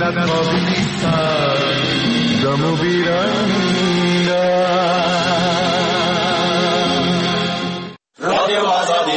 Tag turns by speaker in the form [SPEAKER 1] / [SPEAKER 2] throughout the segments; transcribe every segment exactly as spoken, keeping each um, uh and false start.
[SPEAKER 1] لبابی نیستن دم و بیرنگن.
[SPEAKER 2] رادیو آزادی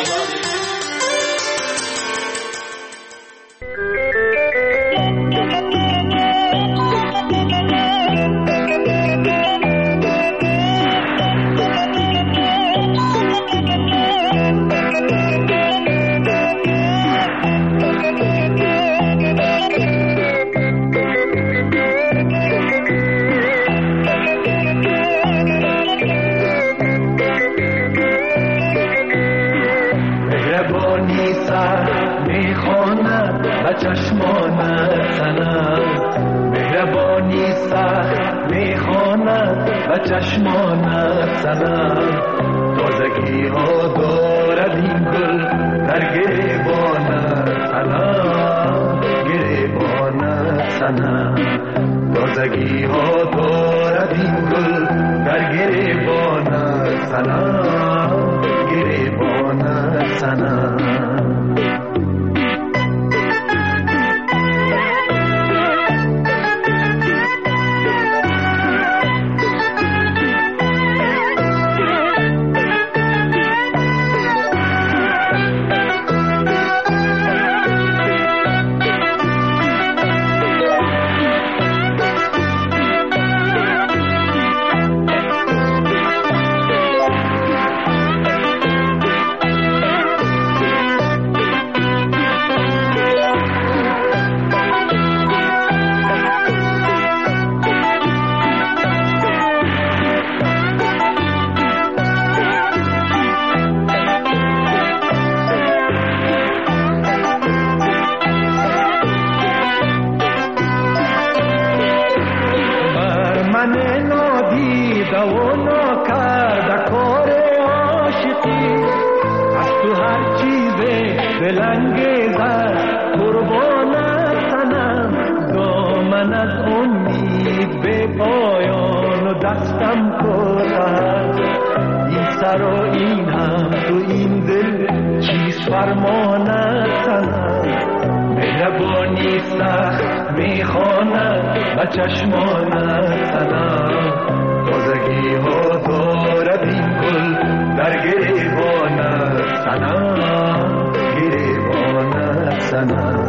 [SPEAKER 1] چشمان سنم مهربانی سخت میخواند و چشمان سنم تازگی ها دارد این گل در گریبان سنم گریبان سنم تازگی ها دارد این گل در گریبان سنم گریبان سنم. چشمان سنم تازگی ها دارد این گل در گریبان سنم گریبان سنم.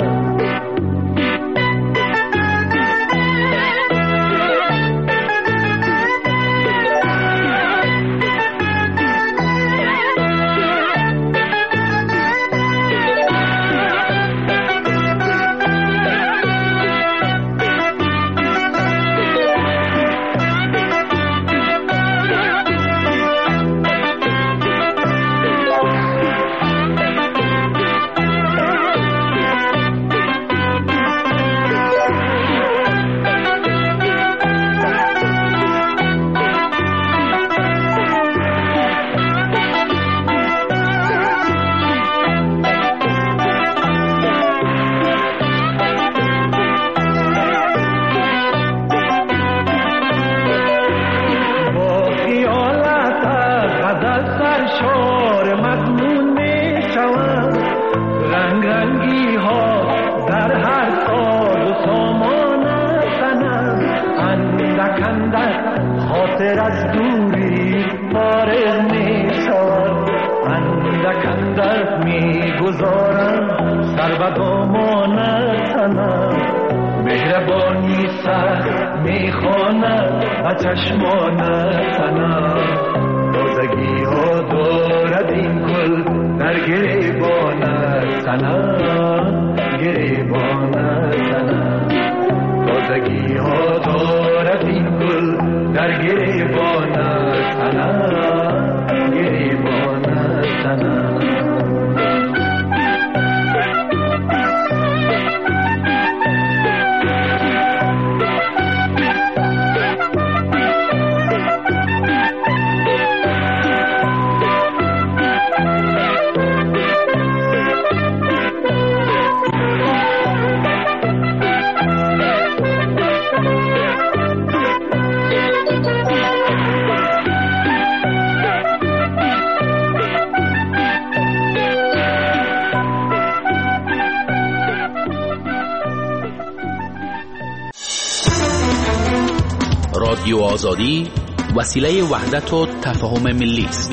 [SPEAKER 1] چشمان سنم تازگی ها دارد این گل در گریبان سنم گریبان سنم تازگی ها دارد این گل در گریبان سنم گریبان سنم.
[SPEAKER 3] رادیو آزادی، وسیله وحدت و تفاهم ملی است.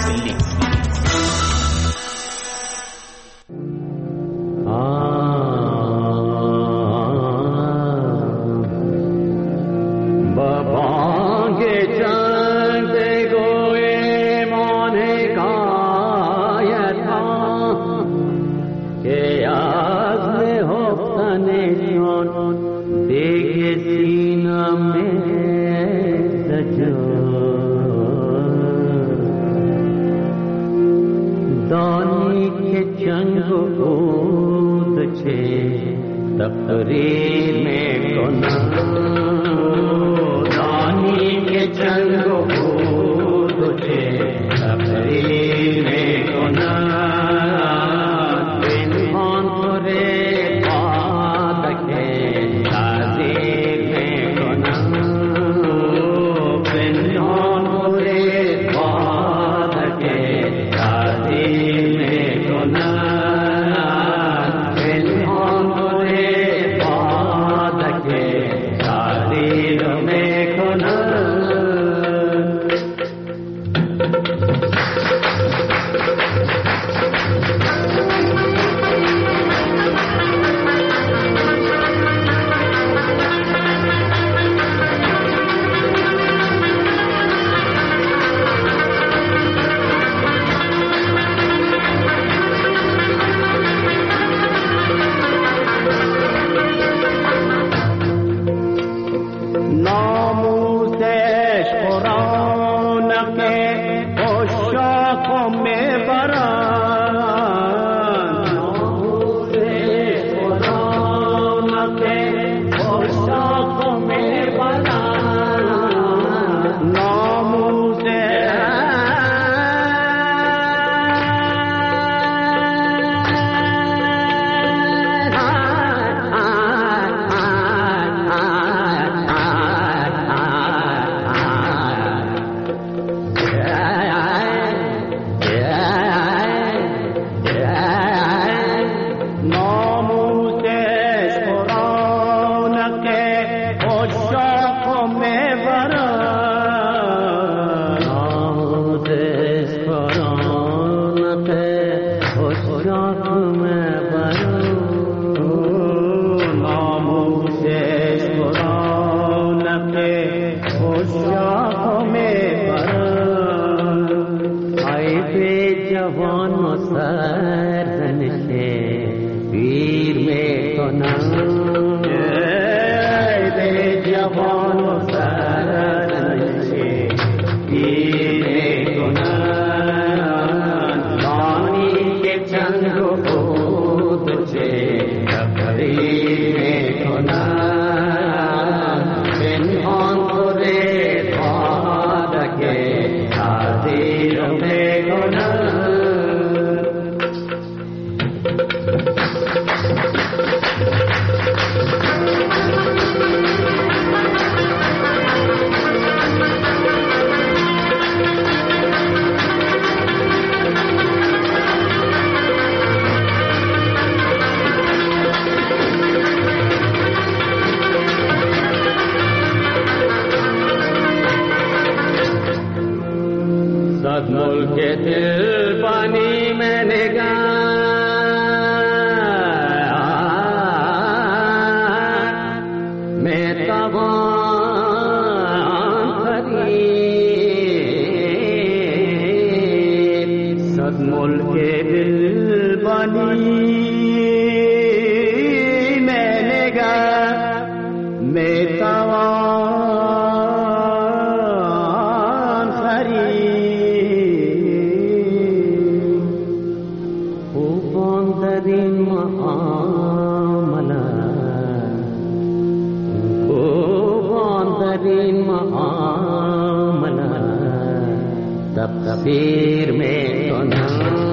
[SPEAKER 4] तफसीर में सुना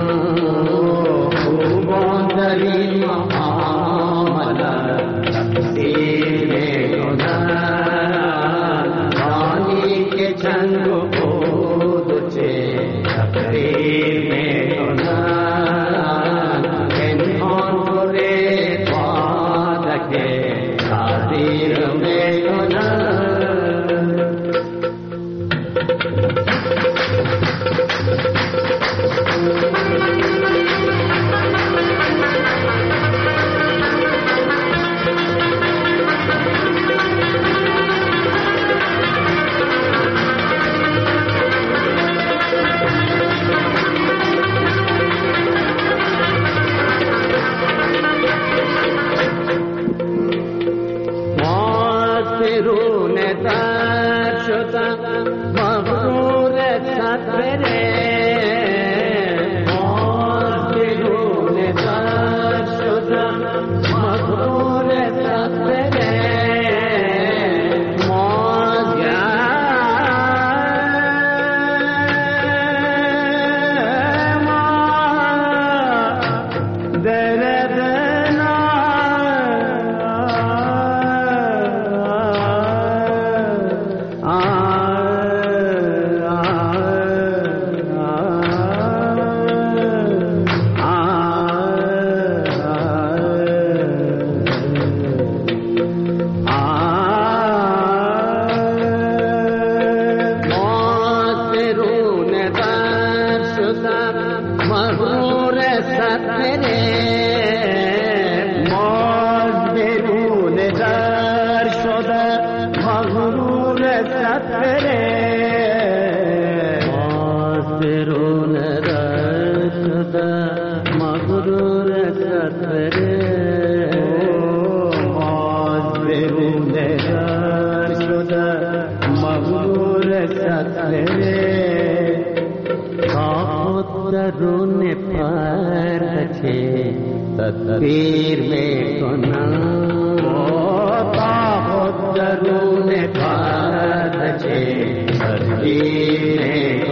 [SPEAKER 4] खूबों महामला तफसीर में सुना पानी के छंग ओद से तफसीर में सुना इंसान पूरे बाद के तारीर में सुना در شده مغرور سفره باز برون در شده مغرور سفره باز برون در شده مغرور سفره تا خود درون پرده تدبیر میکنم تا خود درون پرده تدبیر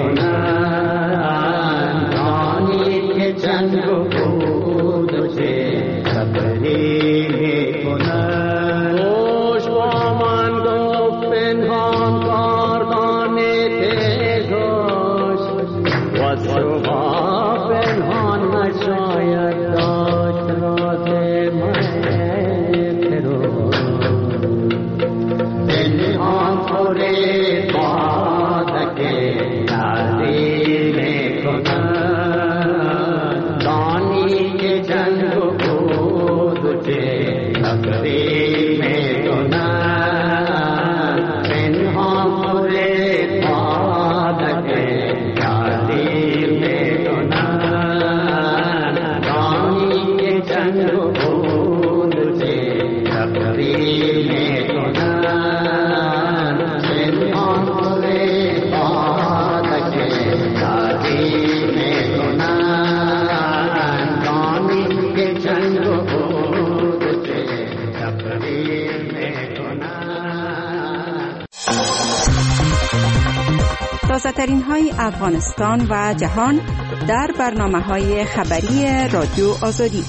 [SPEAKER 4] میکنم دانی که جنگ و بود و چه خبری میکنم خوش با من گفت پنهان کاردان تیزش و شما پنهان نشاید داشت راز من کرو پنهان خوره بادکه یادی میکنن دانی که جنگ و بود و چه خبری میکنن پنهان خوره بادکه یادی میکنن دانی که جنگ و بود و چه خبری میکنن پنهان خوره بادکه یادی میکنن دانی که جنگ و بود و چه خبری میکنن.
[SPEAKER 5] تازه‌ترین های افغانستان و جهان در برنامه‌های خبری رادیو آزادی.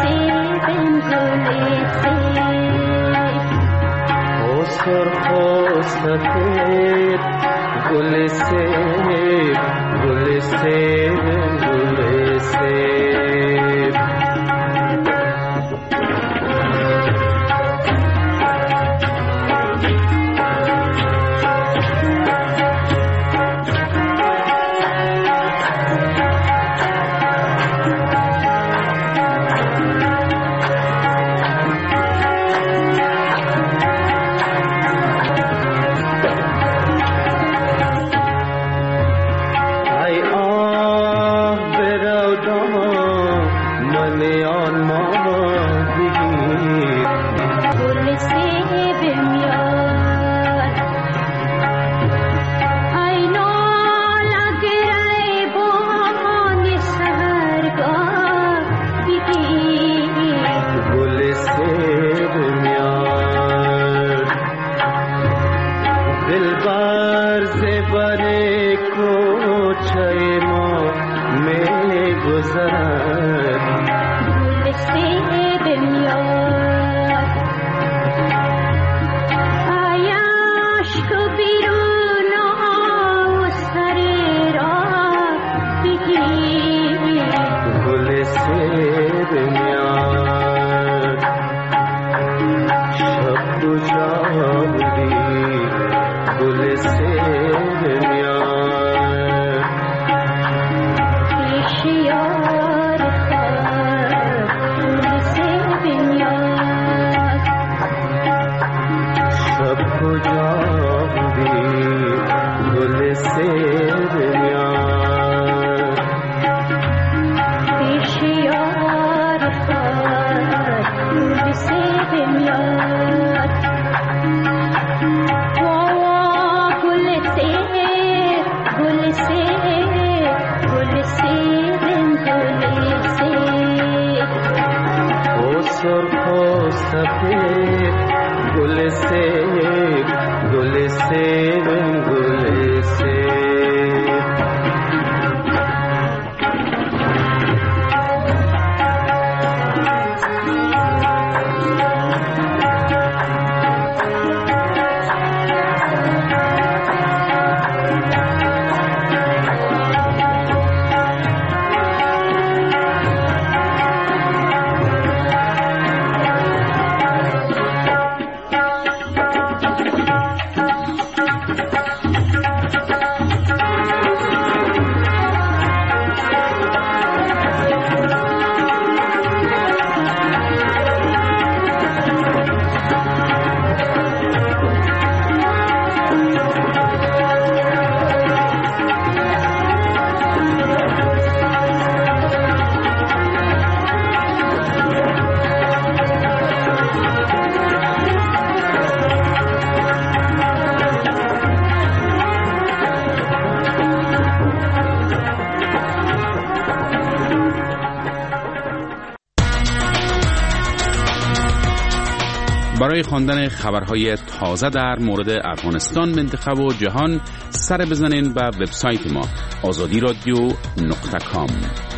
[SPEAKER 3] برای خواندن خبرهای تازه در مورد افغانستان، منطقه و جهان سر بزنین به وبسایت ما آزادی رادیو نقطه کام.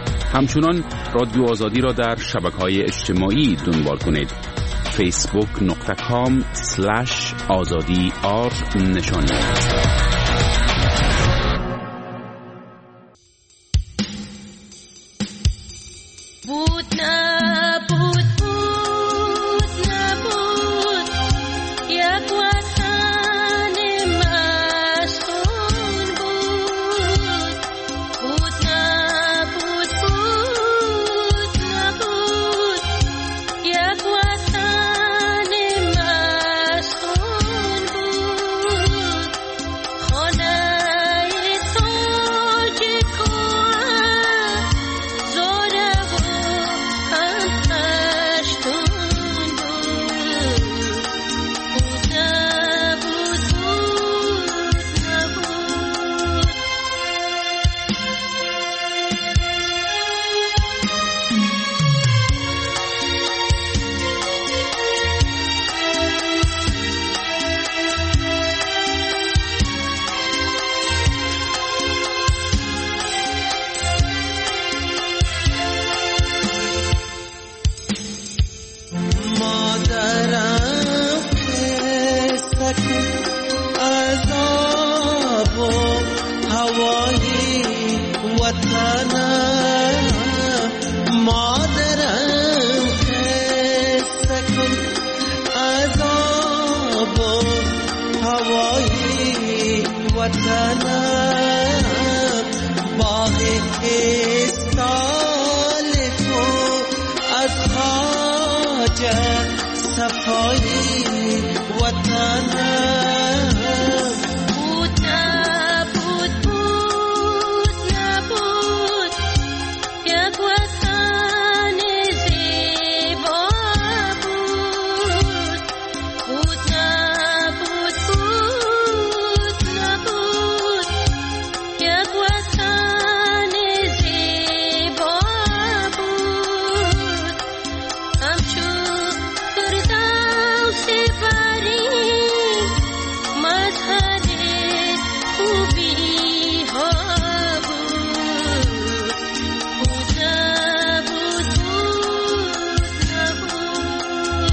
[SPEAKER 3] همچنان رادیو آزادی را در شبکه‌های اجتماعی دنبال کنید. فیسبوک نقطه کام سلش آزادی آر نشانی.
[SPEAKER 6] مادرم قصه کن از آب و هوای وطنم. مادرم قصه کن از آب و هوای وطنم. باغ استال تو از خاجه صفای وطنم.
[SPEAKER 7] بود نبود بود نبود یک وطن زیبا بود. بود نبود بود نبود یک وطن زیبا بود. همچون فردوس برین مظهر خوبی ها بود. بود نبود بود نبود.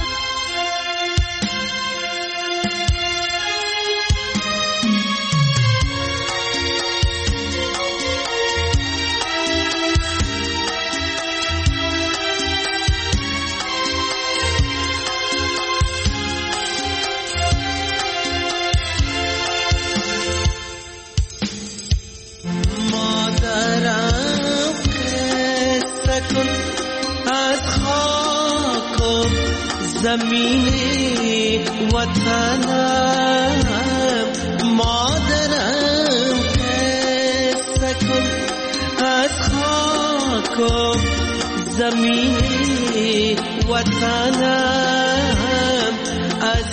[SPEAKER 6] مادرم قصه کن از خاک و زمین وطنم. مادرم قصه کن از خاک و زمین وطنم. از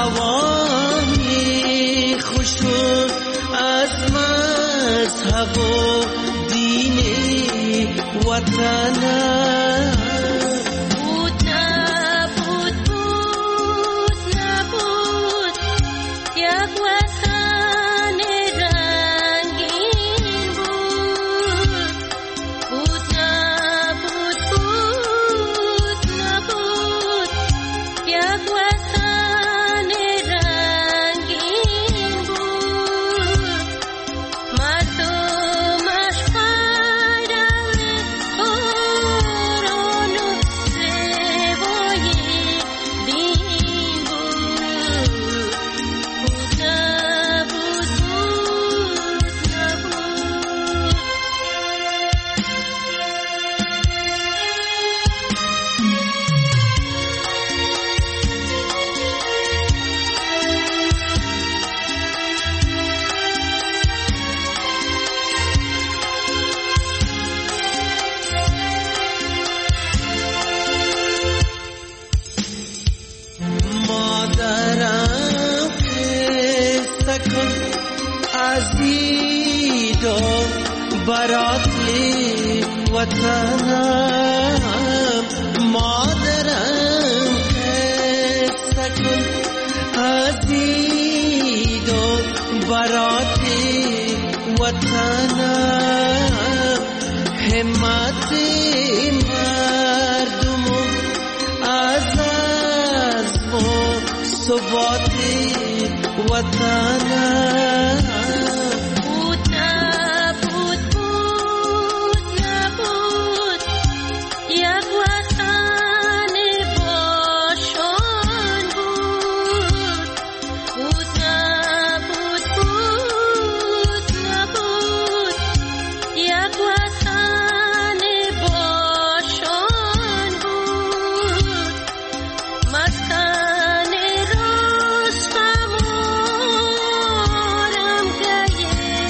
[SPEAKER 6] هوای خوشو از مذهب و دین وطنم.
[SPEAKER 7] بود نبود بود نبود یک وطن رنگین بود. بود نبود بود نبود یک وطن رنگین بود. مردمش پیرو قرآن و روای دین بود. بود نبود بود نبود.
[SPEAKER 6] مادرم قصه کن از دید و برات وطنم. مادرم قصه کن از دید و برات وطنم. همت مردم از عزم و ثبات وطنم.
[SPEAKER 7] بود نبود بود نبود یک وطن باشان بود. بود نبود بود نبود یک وطن باشان بود. مسکن رستم و آرامگاه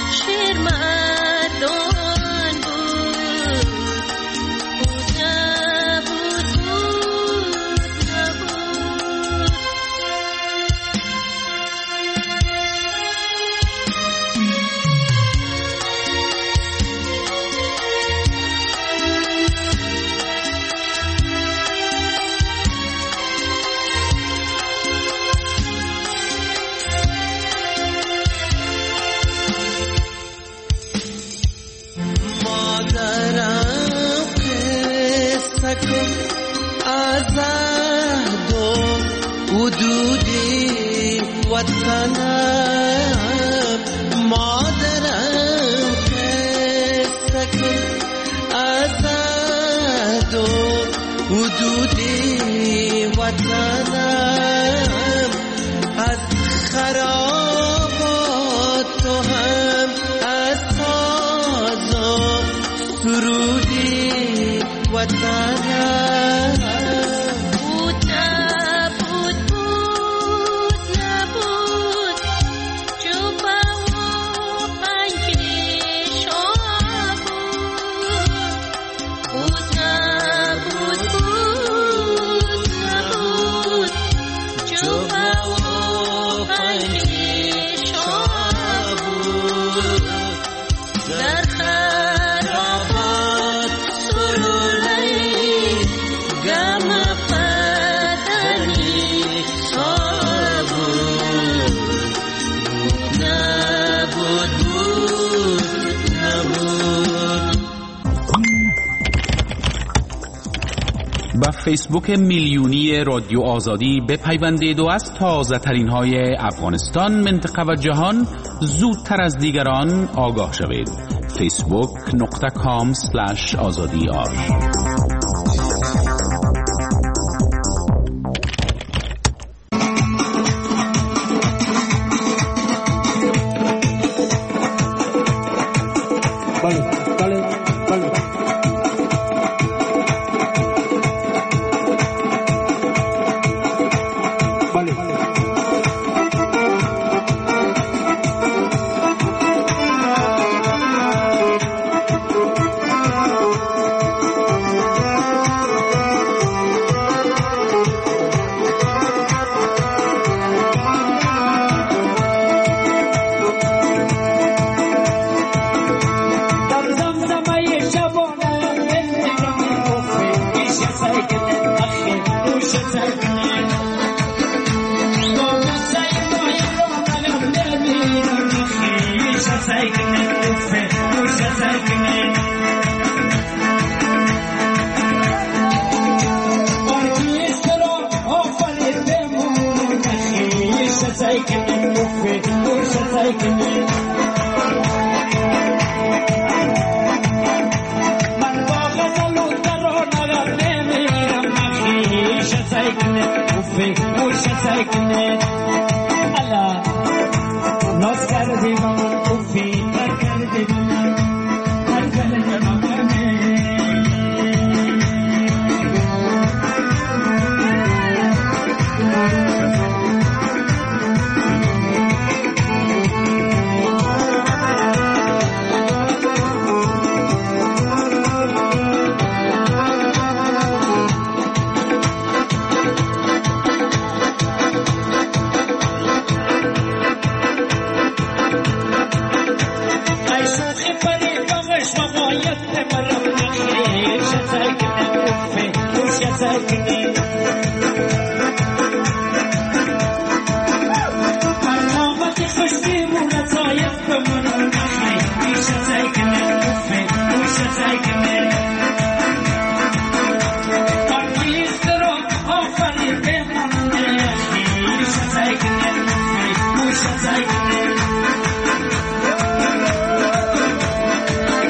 [SPEAKER 7] شیرمردان بود. بود نبود بود نبود.
[SPEAKER 6] مادرم قصه کن از عهد و وطنم مادرم قصه کن ازد و حدود وطنم از خرابات تو هم از تازه سرودی وطنم
[SPEAKER 3] با فیسبوک میلیونی رادیو آزادی بپیوندید و از تازه ترین های افغانستان، منطقه و جهان زودتر از دیگران آگاه شوید. فیسبوک نقطه کام سلش آزادی آر.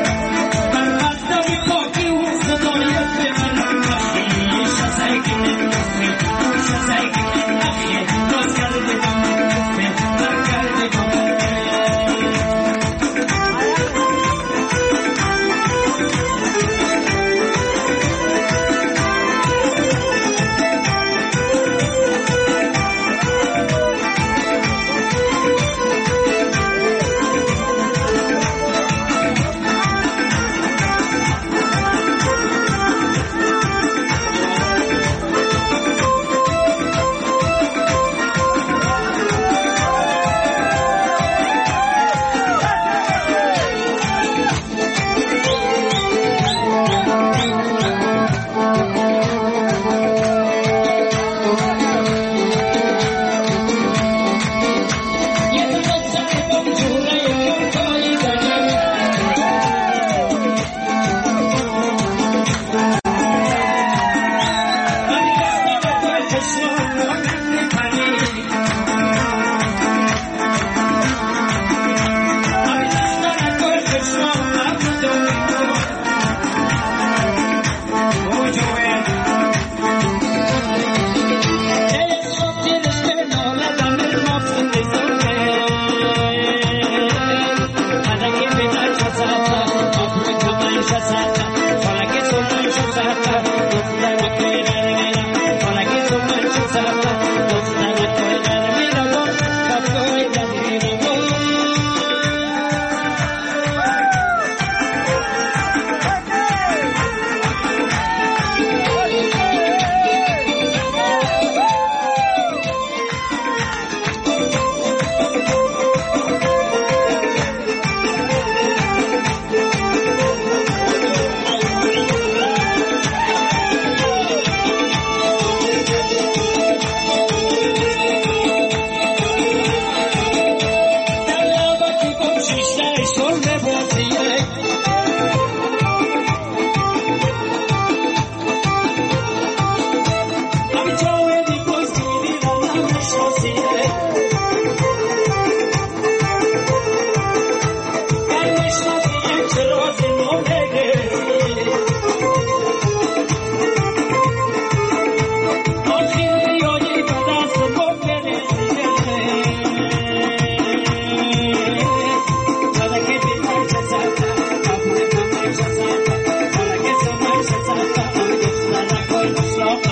[SPEAKER 8] Thank you.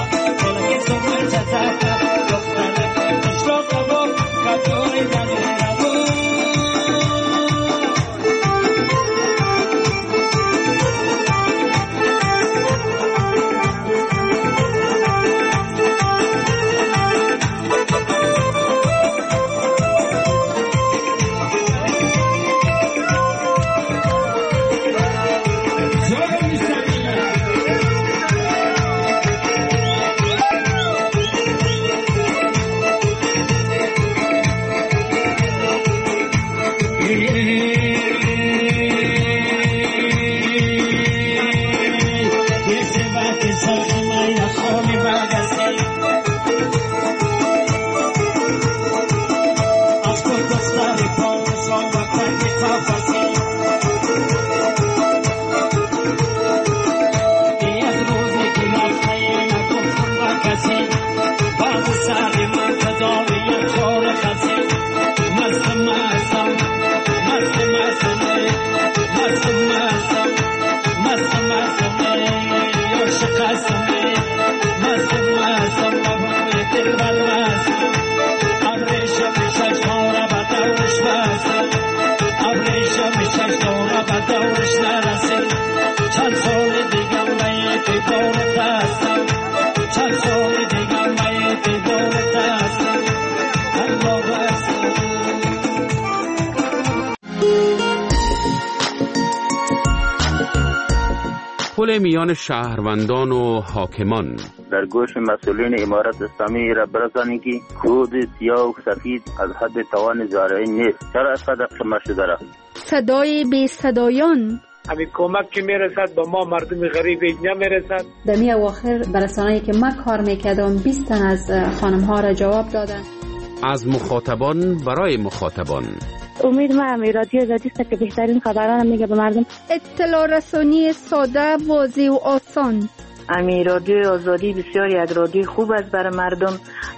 [SPEAKER 3] پل میان شهروندان و حاکمان.
[SPEAKER 8] در گوش مسئولین امارت اسلامی را برسانید که کود سیاه و سفید از حد توان زارعین نیست. چرا اینقدر کم شده را؟
[SPEAKER 9] صدای بی صدایان.
[SPEAKER 10] همین کمک که میرسد با ما مردم غریب نمیرسد.
[SPEAKER 9] در می اواخر برسانه‌ای که من کار میکردم بیست تن از خانم ها را جواب دادن.
[SPEAKER 3] از مخاطبان برای مخاطبان.
[SPEAKER 11] امید من رادیو آزادی است که بهترین خبران میگه به مردم.
[SPEAKER 9] اطلاع رسانی ساده، واضح و آسان.
[SPEAKER 11] امی رادیو آزادی بسیاری از رادیو خوب است برای مردم،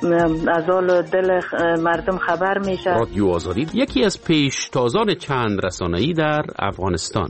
[SPEAKER 11] از حال دل مردم خبر میشه.
[SPEAKER 3] رادیو آزادی یکی از پیشتازان چند رسانه‌ای در افغانستان.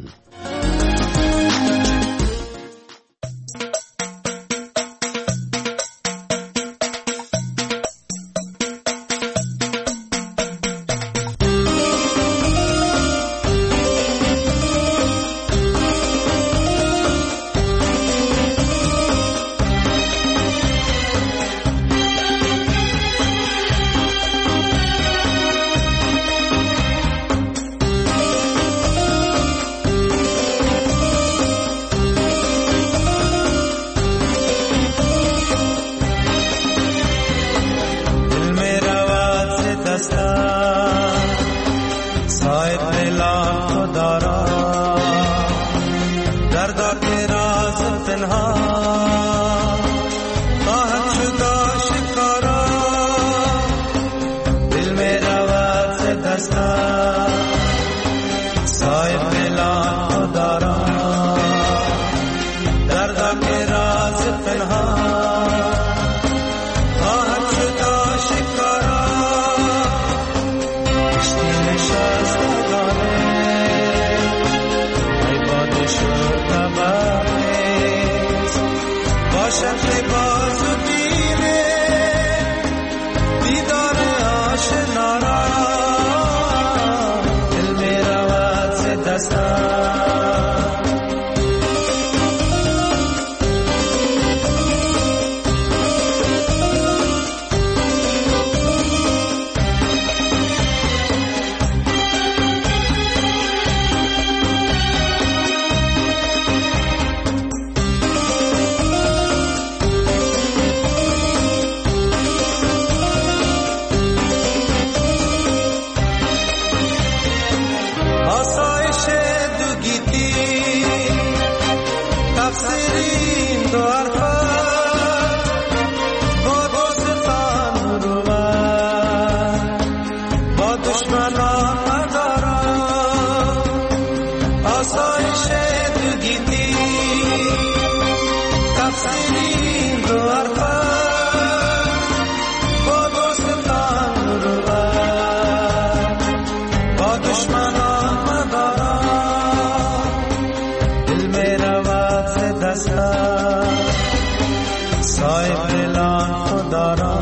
[SPEAKER 6] دلان خدا را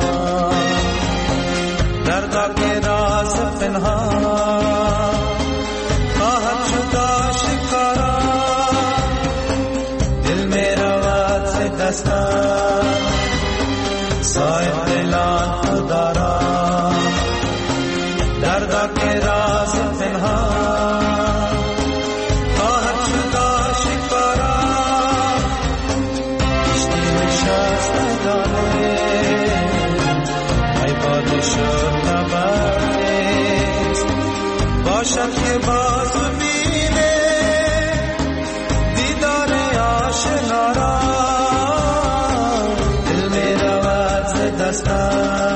[SPEAKER 6] دردا که راز پنهان خواهد شد آشکارا دل می رود ز دستم صاحب دلان خدا را دردا که راز پنهان خواهد شد آشکارا کشتی نشست نداره ای باد شد نبرست باشد که باز بینه دیدار آشنا را دل می رود ز دستم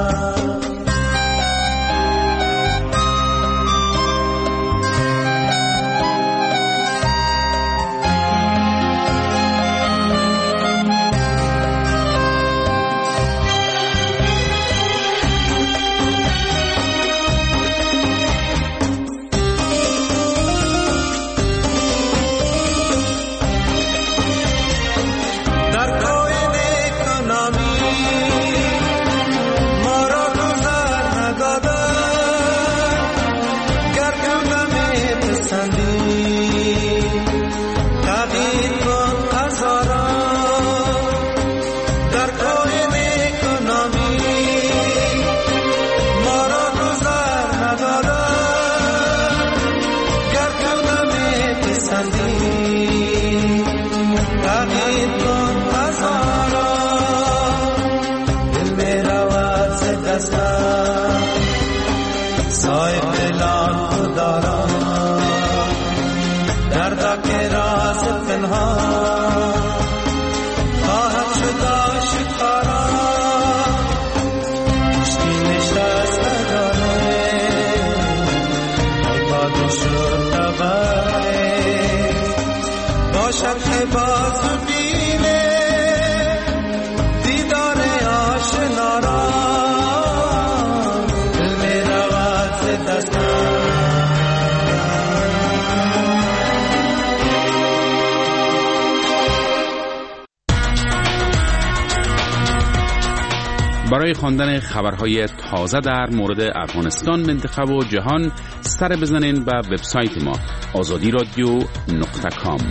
[SPEAKER 3] برای خواندن خبرهای تازه در مورد افغانستان، منطقه و جهان سر بزنین به وبسایت ما آزادی رادیو نقطه کام.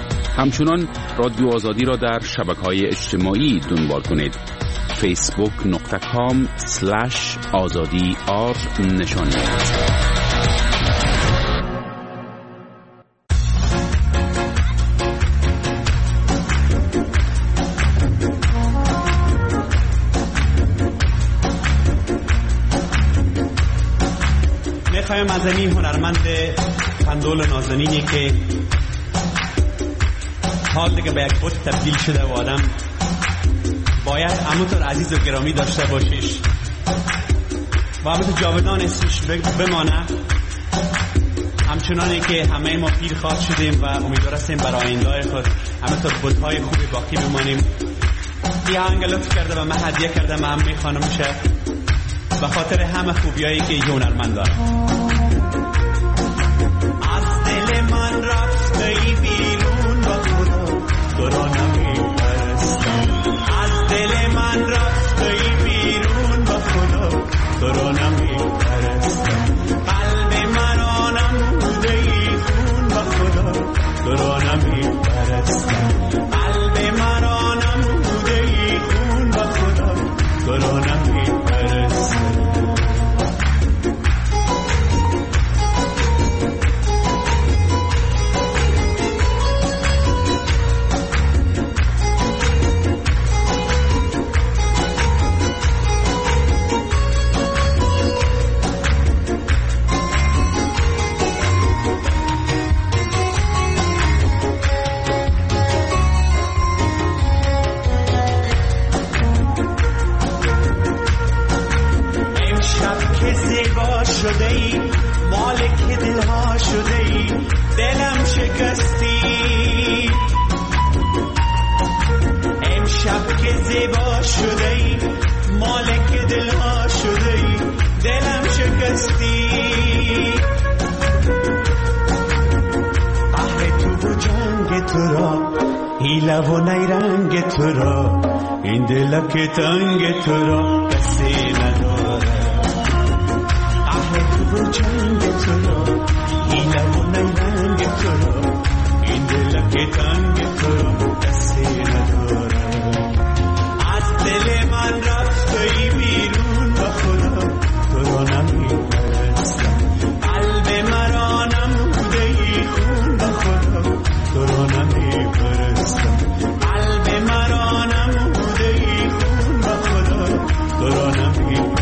[SPEAKER 3] همچنان رادیو آزادی را در شبکه‌های اجتماعی دنبال کنید. فیسبوک نقطه کام سلش آزادی آر نشان دهید.
[SPEAKER 12] میخوایم مدنی هنرمند قندول نازنینی که حال دیگه به یک بوت تبدیل شده و آدم باید همونطور عزیز و گرامی داشته باشیش و همونطور جاودان اسمش بمانه، همچنانی که همه ما پیر خواهد شدیم و امیدوار هستیم برای آینده خود همونطور بوت‌های خوبی باقی بمانیم. این آهنگ لطف کرده و من هدیه کرده، من هم میخوانم میشه به خاطر همه خوبیایی که یه هنرمند داره. از دل من رفتی بیرون و خدا تو را نمیپرستم، از دل من رفتی بیرون و خدا تو را نمیپرستم، قلب من آنموده ای خون و خدا تو را نمیپرستم، قلب من آنموده ای خون و خدا تو را نمیپرستم. شده ای مالک دلها شده ای دلم شکستی، امشب که زیبا شده ای مالک دلها شده ای دلم شکستی، قهر تو و جنگ تو را حیله و نیرنگ تو را، این دلک تنگ تو را کسی نداره. قهر و جنگ تو را، حیله و نیرنگ تو را، این دلک تنگ تو را کسی نداره. از دل من رفته بیرون و خدا تو را نمی‌پرستم. قلب مرا نموده ای خون و خدا تو را نمی‌پرستم. قلب مرا نموده ای خون و خدا تو را نمی‌پرستم.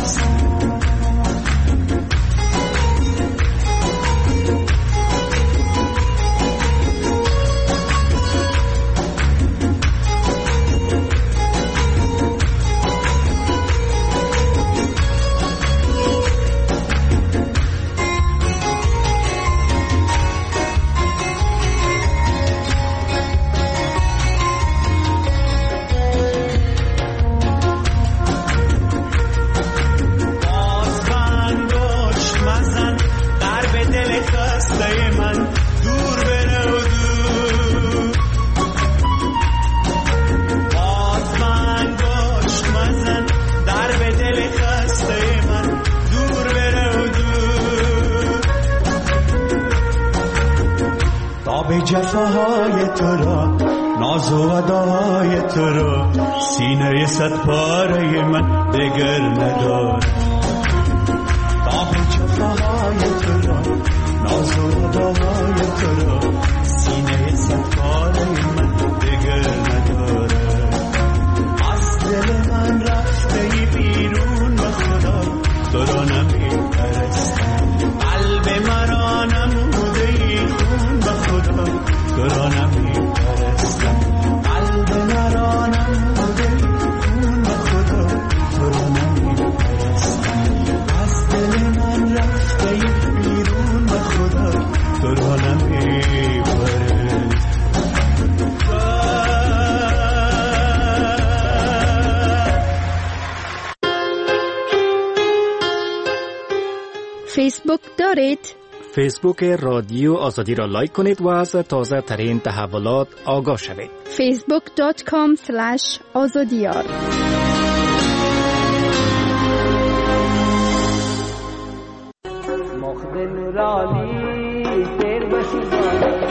[SPEAKER 12] جفاهای تو را، ناز و وداهای تو را، سینه صد پاره من دگر نداره. تاب جفاهای تو را، ناز و وداهای تو را، سینه صد پاره من دگر نداره. از دل من رفته بیرون و خدا تو را نمی‌پرستم. قلب مرا نموده ای خون و خدا تو را نمی‌پرستم. قلب مرا نموده ای خون و خدا تو را نمی‌پرستم. از دل من رفته بیرون و خدا تو را نمی‌پرستم.
[SPEAKER 13] فیسبوک دارید؟
[SPEAKER 14] فیسبوک رادیو آزادی را لایک کنید و از تازه ترین تحولات آگاه شوید.
[SPEAKER 13] فیسبوک دات کام اسلش آزادیار.
[SPEAKER 4] مخد نورانی تیر بشیزانی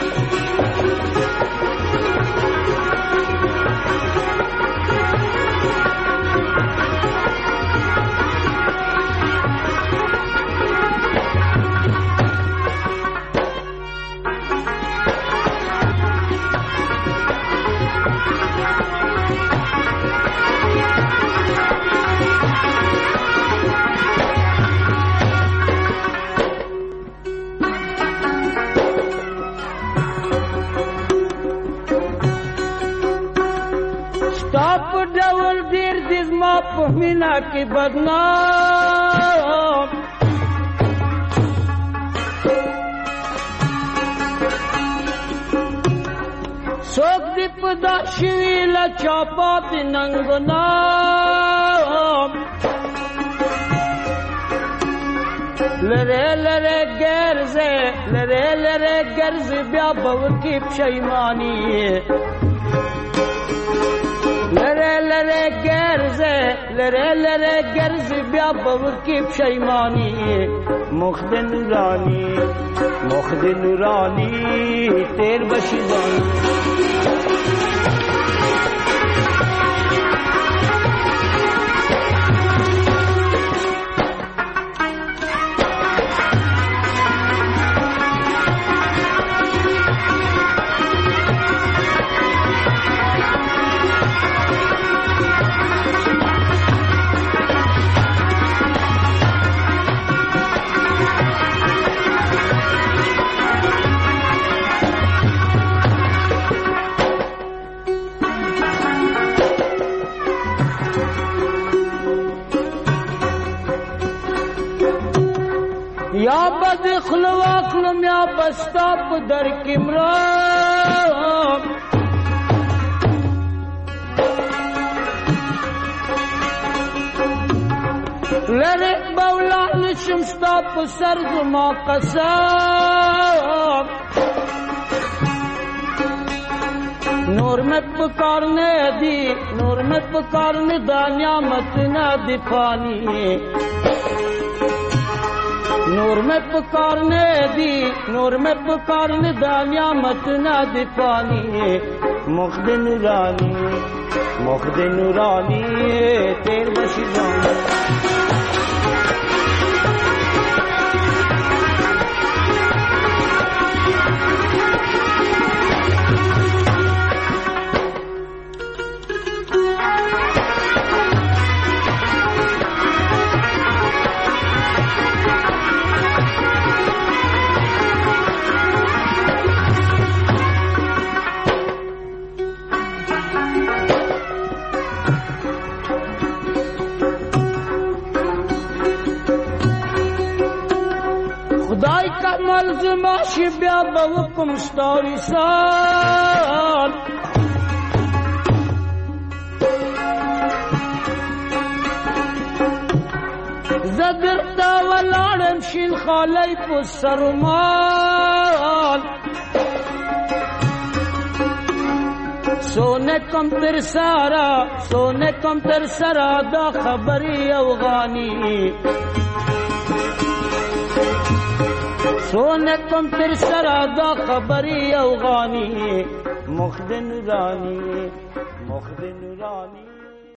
[SPEAKER 4] مینا کی بدنام سوک دی پدا شویلا چاپا پی ننگنام لره لره گرزه لره لره گرزه بیا باور کی پشیمانی لره لره گرزه لره لره گرزه بیا باور کی پشیمانی مخد نورانی مخد نورانی تیر بشیزانی یا بد خلواکلم یا بستا در کمرام لره باولا نشم ستا پسر زما قسم
[SPEAKER 15] نور میں پکارنے دی نور میں پکارنے دا نعمت نہ دی پانی نور میں پکارنے دی نور میں پکارنے دا نعمت نہ دی پانی مخد نورانی مخد نورانی تیر بشیدانی ماشي بیا بوکم ستاری سال زدرتا ولارم شین خالی پو سرمال سونے کم تر سارا سونے کم تر سارا دا خبری اوغانی سونے کم تر سرا دا خبری اوغانی مخد نورانی مخد نورانی